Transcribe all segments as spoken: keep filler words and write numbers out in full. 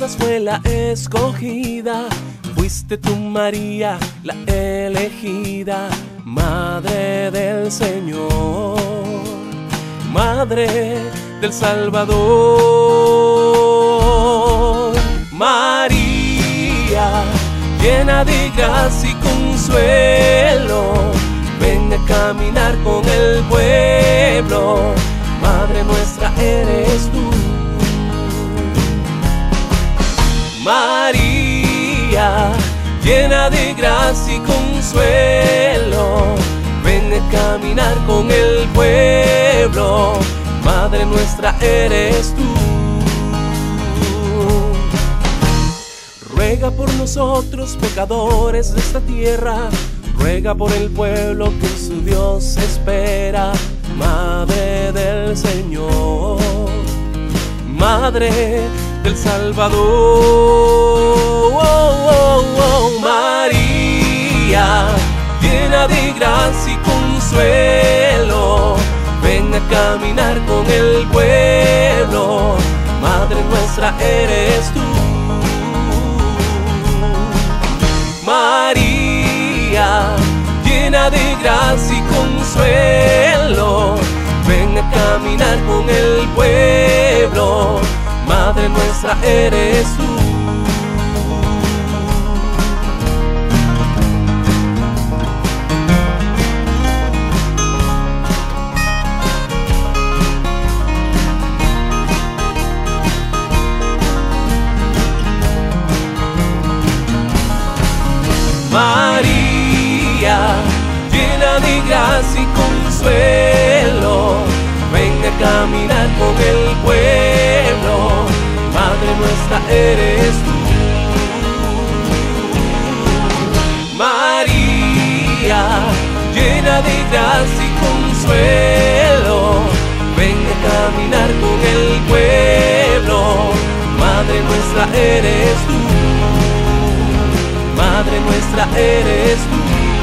todas fue la escogida. Fuiste tú, María, la elegida, Madre del Señor, Madre del Salvador. María, llena de gracia y consuelo, ven a caminar con el pueblo. Madre nuestra eres tú. María, llena de gracia y consuelo, ven a caminar con el pueblo. Madre nuestra eres tú. Ruega por nosotros, pecadores de esta tierra, ruega por el pueblo que en su Dios espera. Madre del Señor, Madre del Salvador. Oh, oh, oh. María, llena de gracia y consuelo, ven a caminar con el pueblo. Madre nuestra eres tú. María, llena de gracia y consuelo, ven a caminar con el pueblo. Madre nuestra eres tú. María, llena de gracia y consuelo, ven a caminar con el pueblo. Madre nuestra eres tú. María, llena de gracia y consuelo, ven a caminar con el pueblo. Madre nuestra eres tú. Madre nuestra eres tú.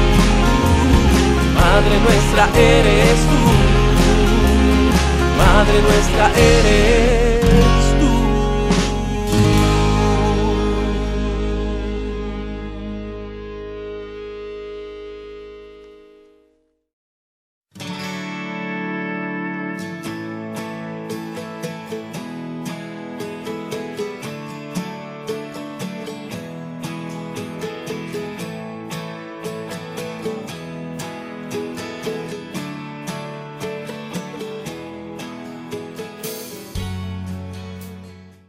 Madre nuestra eres tú. Madre nuestra eres.